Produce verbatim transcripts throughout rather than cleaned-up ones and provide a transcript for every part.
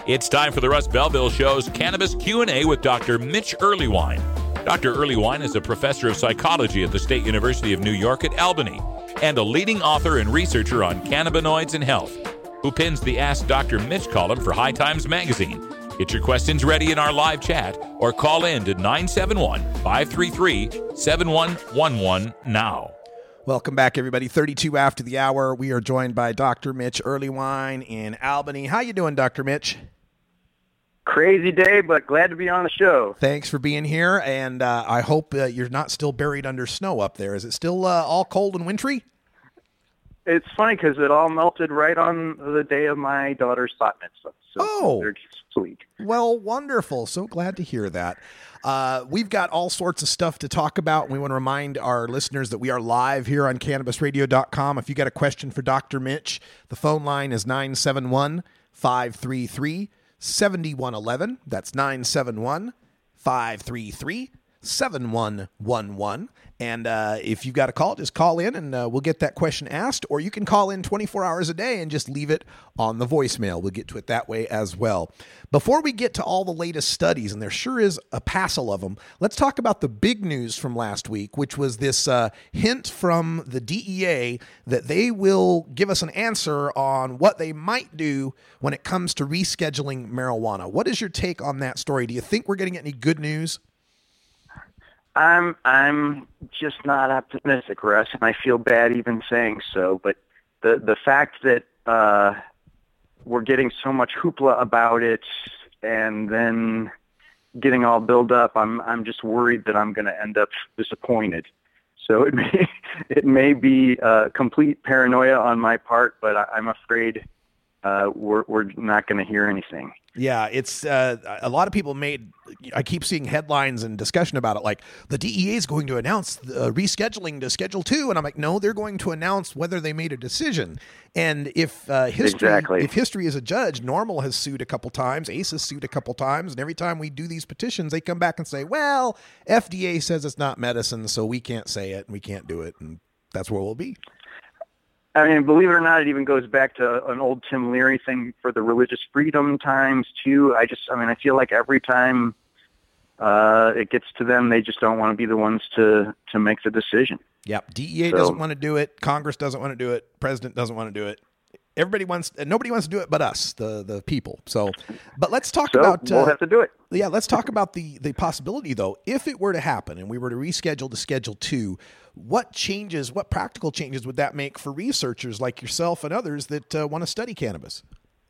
It's time for the Russ Belville Show's Cannabis Q and A with Doctor Mitch Earleywine. Doctor Earleywine is a professor of psychology at the State University of New York at Albany and a leading author and researcher on cannabinoids and health, who pins the Ask Doctor Mitch column for High Times Magazine. Get your questions ready in our live chat or call in to nine seven one, five three three, seven one one one now. Welcome back, everybody. thirty-two after the hour. We are joined by Doctor Mitch Earleywine in Albany. How you doing, Doctor Mitch? Crazy day, but glad to be on the show. Thanks for being here, and uh, I hope uh, you're not still buried under snow up there. Is it still uh, all cold and wintry? It's funny because it all melted right on the day of my daughter's bat mitzvah. So oh, they're sweet. Well, wonderful. So glad to hear that. Uh, we've got all sorts of stuff to talk about. We want to remind our listeners that we are live here on cannabis radio dot com. If you got a question for Doctor Mitch, the phone line is nine seven one, five three three, seven one one one. That's nine seven one, five three three, seven one one one. And uh, if you've got a call, just call in and uh, we'll get that question asked. Or you can call in twenty-four hours a day and just leave it on the voicemail. We'll get to it that way as well. Before we get to all the latest studies, and there sure is a passel of them, let's talk about the big news from last week, which was this uh, hint from the D E A that they will give us an answer on what they might do when it comes to rescheduling marijuana. What is your take on that story? Do you think we're getting any good news? I'm I'm just not optimistic, Russ, and I feel bad even saying so. But the the fact that uh, we're getting so much hoopla about it, and then getting all built up, I'm I'm just worried that I'm going to end up disappointed. So it may it may be uh, complete paranoia on my part, but I, I'm afraid uh, we're we're not going to hear anything. Yeah, it's uh, a lot of people made. I keep seeing headlines and discussion about it, like the D E A is going to announce uh, rescheduling to Schedule Two, and I'm like, no, they're going to announce whether they made a decision. And if uh, history, exactly. if history is a judge, Normal has sued a couple times, Ace has sued a couple times, and every time we do these petitions, they come back and say, well, F D A says it's not medicine, so we can't say it and we can't do it, and that's where we'll be. I mean, believe it or not, it even goes back to an old Tim Leary thing for the religious freedom times, too. I just, I mean, I feel like every time uh, it gets to them, they just don't want to be the ones to, to make the decision. Yep. D E A so, doesn't want to do it. Congress doesn't want to do it. President doesn't want to do it. Everybody wants, nobody wants to do it but us, the the people. So, but let's talk so about. We'll uh, have to do it. Yeah, let's talk about the the possibility, though. If it were to happen and we were to reschedule to Schedule Two, what changes, what practical changes would that make for researchers like yourself and others that uh, want to study cannabis?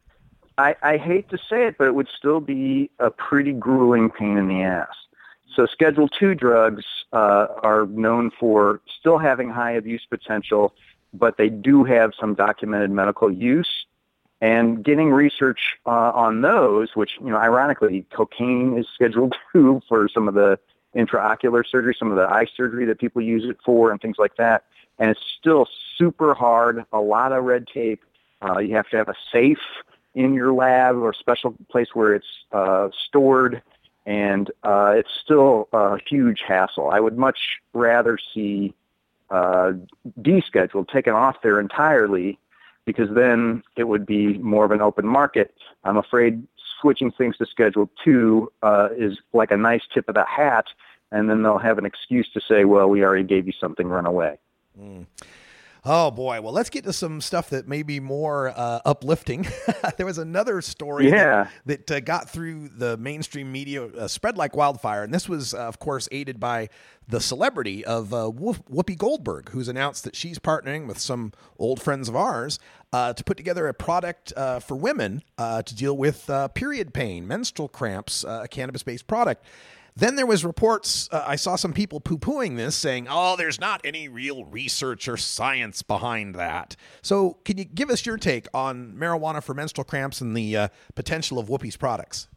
I, I hate to say it, but it would still be a pretty grueling pain in the ass. So Schedule Two drugs uh, are known for still having high abuse potential, but they do have some documented medical use. And getting research uh, on those, which, you know, ironically, cocaine is Schedule Two for some of the intraocular surgery, some of the eye surgery that people use it for and things like that. And it's still super hard, a lot of red tape. Uh, you have to have a safe in your lab or a special place where it's uh, stored. And uh, it's still a huge hassle. I would much rather see uh, descheduled, taken off there entirely, because then it would be more of an open market. I'm afraid switching things to Schedule Two uh, is like a nice tip of the hat, and then they'll have an excuse to say, well, we already gave you something, run away. Mm. Oh, boy. Well, let's get to some stuff that may be more uh, uplifting. There was another story yeah. that, that uh, got through the mainstream media, uh, spread like wildfire. And this was, uh, of course, aided by the celebrity of uh, Whoopi Goldberg, who's announced that she's partnering with some old friends of ours uh, to put together a product uh, for women uh, to deal with uh, period pain, menstrual cramps, uh, a cannabis-based product. Then there was reports, uh, I saw some people poo-pooing this, saying, oh, there's not any real research or science behind that. So can you give us your take on marijuana for menstrual cramps and the uh, potential of Whoopi's products?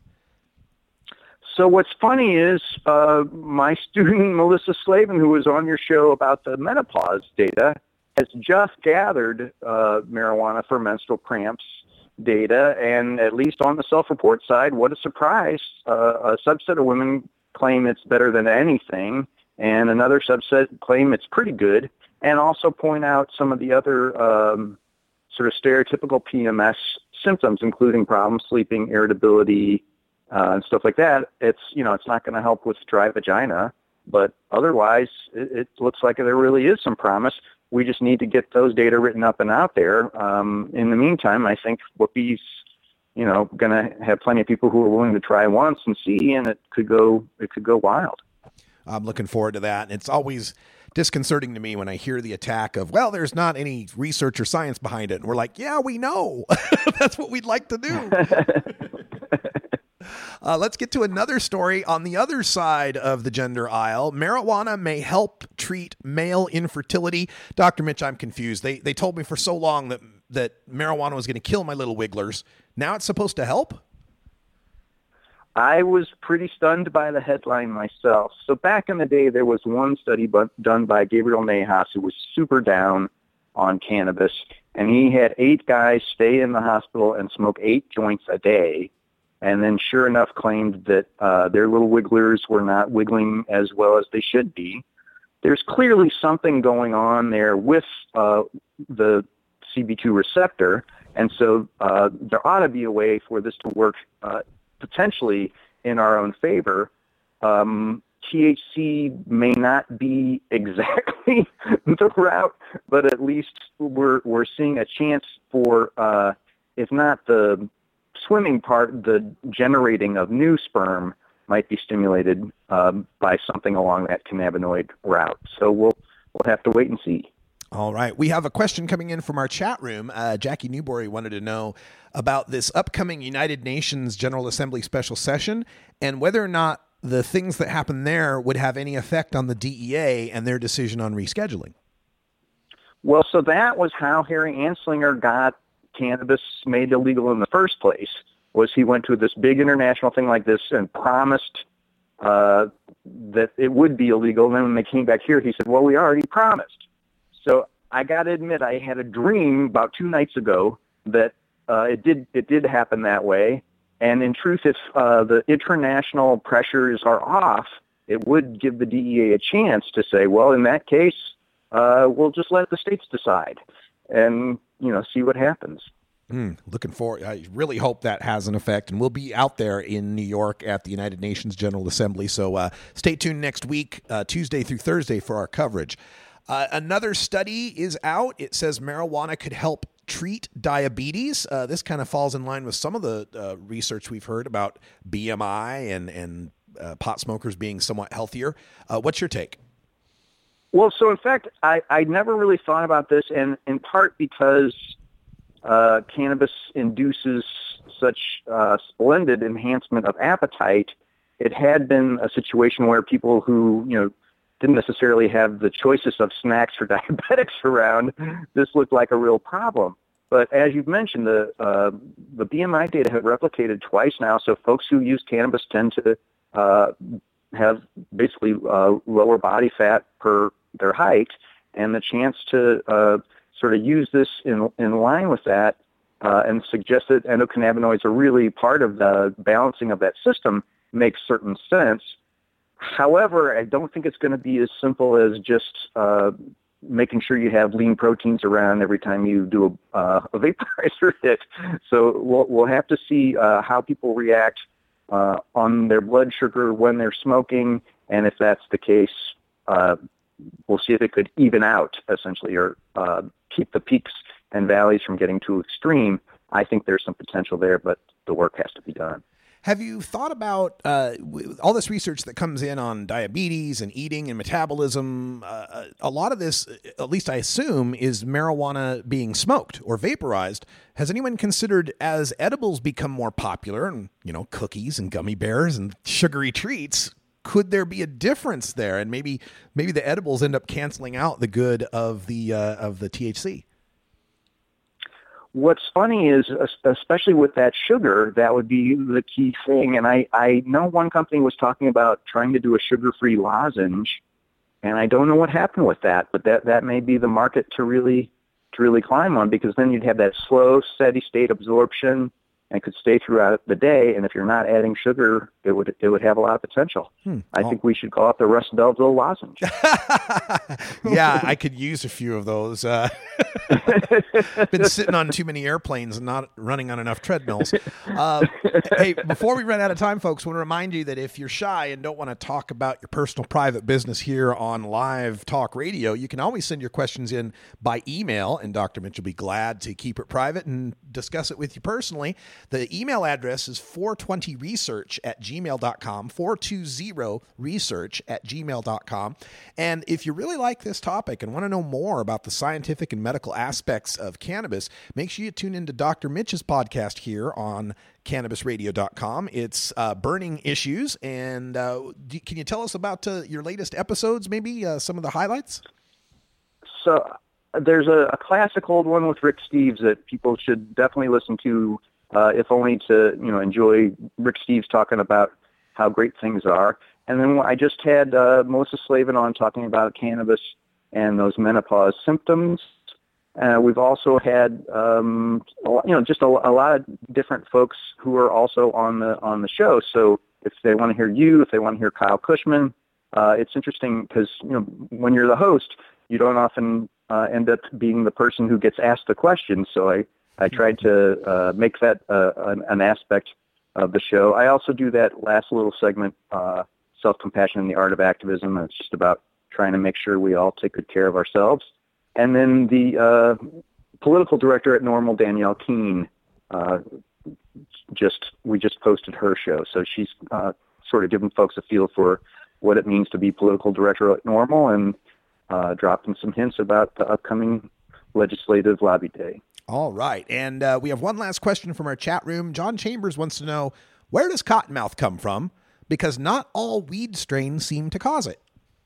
So what's funny is uh, my student, Melissa Slavin, who was on your show about the menopause data, has just gathered uh, marijuana for menstrual cramps data. And at least on the self-report side, what a surprise. Uh, a subset of women claim it's better than anything, and another subset claim it's pretty good, and also point out some of the other um, sort of stereotypical P M S symptoms, including problem sleeping, irritability, uh, and stuff like that, it's, you know, it's not going to help with dry vagina. But otherwise, it, it looks like there really is some promise. We just need to get those data written up and out there. Um, in the meantime, I think Whoopi's, you know, going to have plenty of people who are willing to try once and see, and it could go, it could go wild. I'm looking forward to that. And it's always disconcerting to me when I hear the attack of, well, there's not any research or science behind it. And we're like, yeah, we know. That's what we'd like to do. Uh, let's get to another story on the other side of the gender aisle. Marijuana may help treat male infertility. Doctor Mitch, I'm confused. They they told me for so long that, that marijuana was going to kill my little wigglers. Now it's supposed to help? I was pretty stunned by the headline myself. So back in the day, there was one study bu- done by Gabriel Nahas, who was super down on cannabis, and he had eight guys stay in the hospital and smoke eight joints a day. And then sure enough claimed that uh, their little wigglers were not wiggling as well as they should be. There's clearly something going on there with uh, the C B two receptor, and so uh, there ought to be a way for this to work uh, potentially in our own favor. Um, T H C may not be exactly the route, but at least we're we're seeing a chance for, uh, if not the swimming part, the generating of new sperm might be stimulated um, by something along that cannabinoid route. So we'll we'll have to wait and see. All right. We have a question coming in from our chat room. Uh, Jackie Newbury wanted to know about this upcoming United Nations General Assembly special session and whether or not the things that happen there would have any effect on the D E A and their decision on rescheduling. Well, so that was how Harry Anslinger got cannabis made illegal in the first place, was he went to this big international thing like this and promised uh, that it would be illegal. And then when they came back here, he said, well, we already promised. So I got to admit, I had a dream about two nights ago that uh, it did it did happen that way. And in truth, if uh, the international pressures are off, it would give the D E A a chance to say, well, in that case, uh, we'll just let the states decide and, you know, see what happens. Mm, looking forward. I really hope that has an effect, and we'll be out there in New York at the United Nations General Assembly. So uh, stay tuned next week, uh, Tuesday through Thursday, for our coverage. Uh, another study is out. It says marijuana could help treat diabetes. Uh, this kind of falls in line with some of the uh, research we've heard about B M I and, and uh, pot smokers being somewhat healthier. Uh, what's your take? Well, so in fact, I, I never really thought about this, and in part because uh, cannabis induces such uh, splendid enhancement of appetite. It had been a situation where people who, you know, didn't necessarily have the choicest of snacks for diabetics around, this looked like a real problem. But as you've mentioned, the uh, the B M I data have replicated twice now, so folks who use cannabis tend to uh, have basically uh, lower body fat per their height, and the chance to uh, sort of use this in in line with that uh, and suggest that endocannabinoids are really part of the balancing of that system makes certain sense. However, I don't think it's going to be as simple as just uh, making sure you have lean proteins around every time you do a, uh, a vaporizer hit. So we'll, we'll have to see uh, how people react uh, on their blood sugar when they're smoking, and if that's the case, uh, we'll see if it could even out, essentially, or uh, keep the peaks and valleys from getting too extreme. I think there's some potential there, but the work has to be done. Have you thought about uh, all this research that comes in on diabetes and eating and metabolism? Uh, a lot of this, at least I assume, is marijuana being smoked or vaporized. Has anyone considered, as edibles become more popular, and you know, cookies and gummy bears and sugary treats, could there be a difference there? And maybe maybe the edibles end up canceling out the good of the uh, of the T H C. What's funny is, especially with that sugar, that would be the key thing. And I, I know one company was talking about trying to do a sugar-free lozenge, and I don't know what happened with that, but that, that may be the market to really to really climb on, because then you'd have that slow, steady state absorption, and could stay throughout the day. And if you're not adding sugar, it would it would have a lot of potential. Hmm. I oh. think we should call it the Russ Belville lozenge. Yeah, I could use a few of those. Uh, been sitting on too many airplanes and not running on enough treadmills. Uh, hey, before we run out of time, folks, I want to remind you that if you're shy and don't want to talk about your personal private business here on Live Talk Radio, you can always send your questions in by email, and Doctor Mitch will be glad to keep it private and discuss it with you personally. The email address is four twenty research at gmail dot com, four twenty research at gmail dot com. And if you really like this topic and want to know more about the scientific and medical aspects of cannabis, make sure you tune into Doctor Mitch's podcast here on cannabis radio dot com. It's uh, Burning Issues. And uh, do, can you tell us about uh, your latest episodes, maybe uh, some of the highlights? So there's a, a classic old one with Rick Steves that people should definitely listen to, uh, if only to, you know, enjoy Rick Steves talking about how great things are. And then I just had uh, Melissa Slavin on talking about cannabis and those menopause symptoms. Uh, we've also had, um, you know, just a, a lot of different folks who are also on the on the show. So if they want to hear you, if they want to hear Kyle Cushman, uh, it's interesting because, you know, when you're the host, you don't often uh, end up being the person who gets asked the question. So I, I tried to uh, make that uh, an, an aspect of the show. I also do that last little segment, uh, Self-Compassion and the Art of Activism. It's just about trying to make sure we all take good care of ourselves. And then the uh, political director at Normal, Danielle Keene, uh, just we just posted her show. So she's uh, sort of giving folks a feel for what it means to be political director at Normal and uh, dropping some hints about the upcoming legislative lobby day. All right. And uh, we have one last question from our chat room. John Chambers wants to know, where does cottonmouth come from? Because not all weed strains seem to cause it.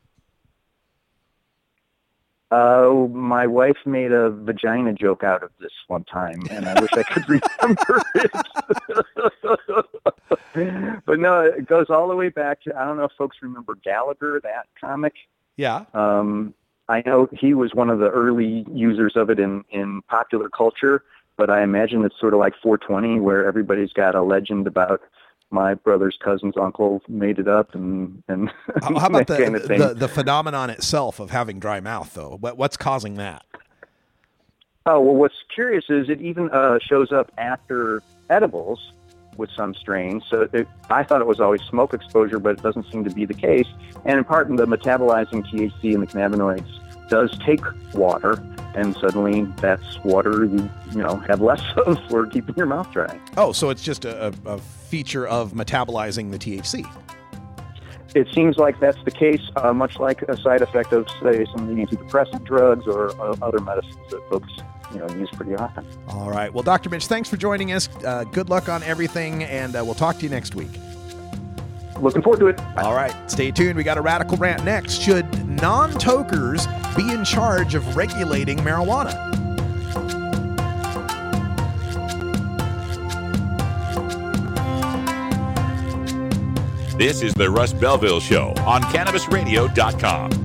Uh, my wife made a vagina joke out of this one time, and I wish I could remember it. But no, it goes all the way back to, I don't know if folks remember Gallagher, that comic. Yeah. Um, I know he was one of the early users of it in, in popular culture, but I imagine it's sort of like four twenty, where everybody's got a legend about my brother's cousin's uncle made it up, and, and how, how about the, kind of the the phenomenon itself of having dry mouth, though? What, what's causing that? Oh, well, what's curious is it even uh, shows up after edibles with some strains. So it, I thought it was always smoke exposure, but it doesn't seem to be the case. And in part, the metabolizing T H C and the cannabinoids does take water, and suddenly that's water you you know have less of for keeping your mouth dry. Oh, so it's just a, a feature of metabolizing the T H C. It seems like that's the case, uh, much like a side effect of, say, some of the antidepressant drugs or uh, other medicines that folks you know use pretty often. All right. Well, Doctor Mitch, thanks for joining us. Uh, good luck on everything, and uh, we'll talk to you next week. Looking forward to it. Bye. All right. Stay tuned. We got a radical rant next. Should non-tokers be in charge of regulating marijuana? This is the Russ Belville Show on cannabis radio dot com.